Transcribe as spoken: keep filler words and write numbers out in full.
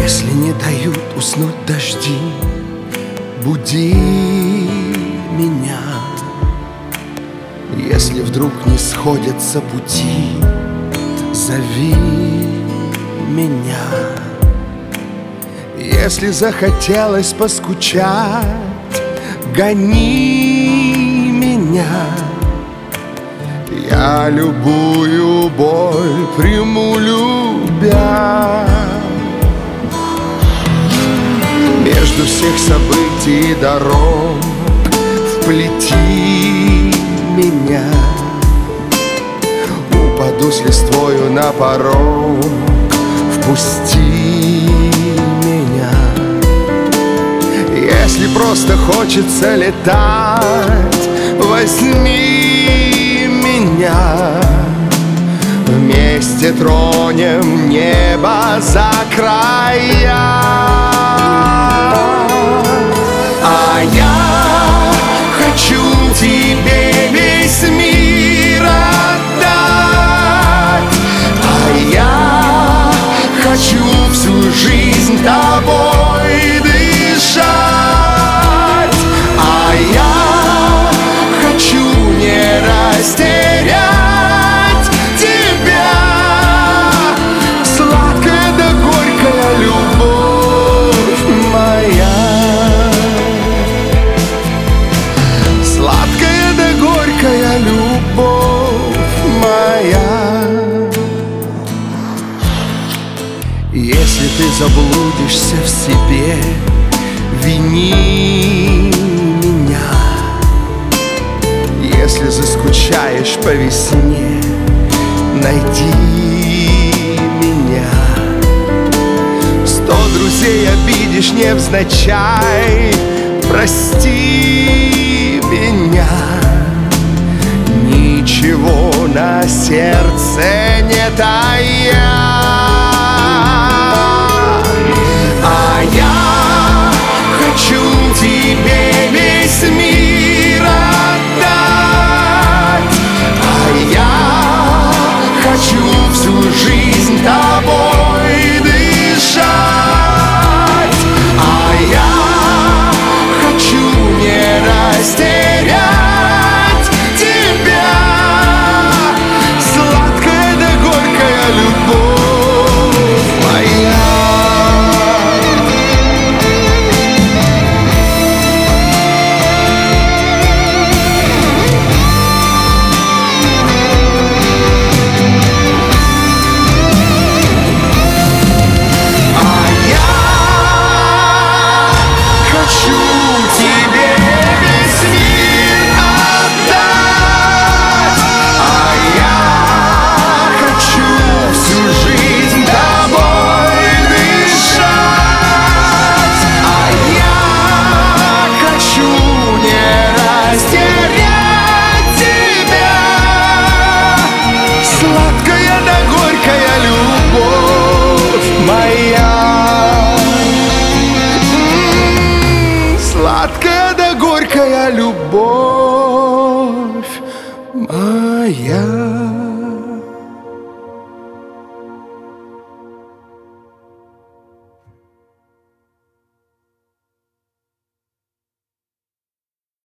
Если не дают уснуть дожди, буди меня. Если вдруг не сходятся пути, зови меня. Если захотелось поскучать, гони меня. Я любую боль приму, любя. Между всех событий и дорог вплети меня. Упаду с листвою на порог, впусти меня. Если просто хочется летать, возьми меня. Вместе тронем небо за края. А я хочу тебе весь мир отдать. А я хочу всю жизнь тобой дышать. А я хочу не растерять тебя. Сладкая да горькая любовь моя. Сладкая да горькая любовь моя. Если ты заблудишься в себе, вини меня. Если заскучаешь по весне, найди меня. Сто друзей обидишь невзначай, прости меня. Ничего на сердце не тая. А я хочу тебе весь мир отдать. А я хочу всю жизнь тобой дышать. А я хочу не растерять тебя. Сладкая да горькая любовь моя. Сладкая да горькая любовь моя.